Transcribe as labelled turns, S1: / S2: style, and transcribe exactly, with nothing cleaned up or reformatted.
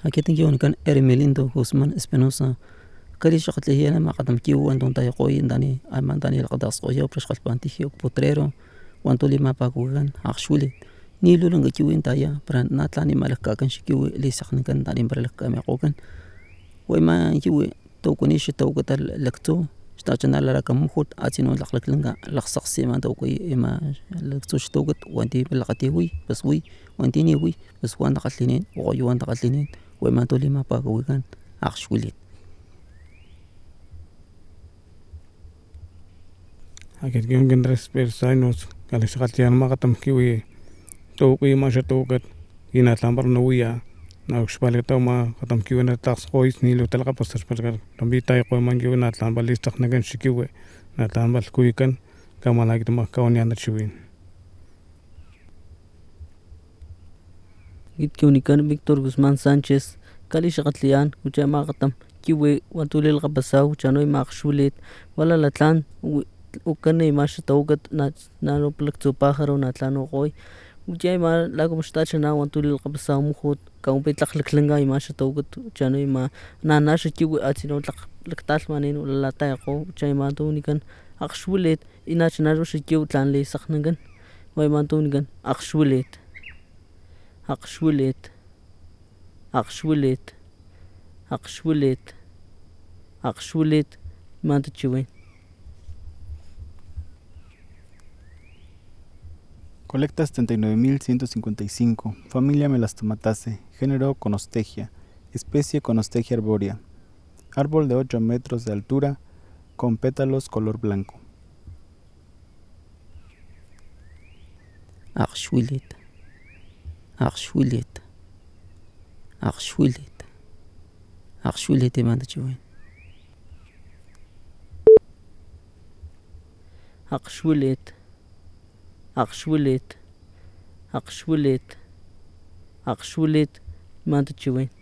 S1: Aquí tengo un can Hermelindo Guzmán Espinosa. Kali shaqatli hiyana ma qadam kiu anton tay qoy dani ayman dani alqadas qoya pres qalpantiji potrero wantuli ma pagugan aqshuli ni lulunga kiu intaya pran natlani malaka kan shikiu li saqni kan dani barlaka me qokan wayma kiu to kunish to qatal lakto stachana la kam khut atino laqlaklanga laqsaqsi ma to qoy ima lakto shtogat wanti balqati wi bas wi wanti ni wi bas wan qallinin qoy wan qallinin wayma to li ma pagugan aqshuli.
S2: Akit kiun kin respersainos kalishqatian maqatam kiwi toqi ma shatoqat ina tambar nuya na uxpaleta ma qatam kiwi na taqs qois ni lo talqa pastas pargar tambita qoy man kiwi na tambal listaq nagan shikiwi na tambal kuikan kamala kit ma kawni anda chiwin.
S3: Git kiunikan Víctor Guzmán Sánchez kalishqatlian ucha maqatam kiwi watulil qapasaw chanoy maqshulit wala latlan ukane mash tawgat na nano plakto pájaro na tlano qoy ucha ma lago mustachana wantulil qapasaw mujut kaunpe tlaqlaklanga imash tawgat chanoy ma na nash kiwi atino tlaq laktalmanin wala tayqo ucha ma tunikan aqshwilet inach narush kiwi tlan li saqngan way ma tunikan aqshwilet aqshwilet aqshwilet aqshwilet aqshwilet manta chiwen.
S4: Colecta setenta y nueve mil ciento cincuenta y cinco, familia Melastomataceae, género Conostegia, especie Conostegia arbórea, árbol de ocho metros de altura, con pétalos color blanco.
S1: Aqshwilet, aqshwilet, aqshwilet, aqshwilet manta chiwen.
S3: Aqshwilet, aqshwilet, aqshwilet, aqshwilet manta chiwen.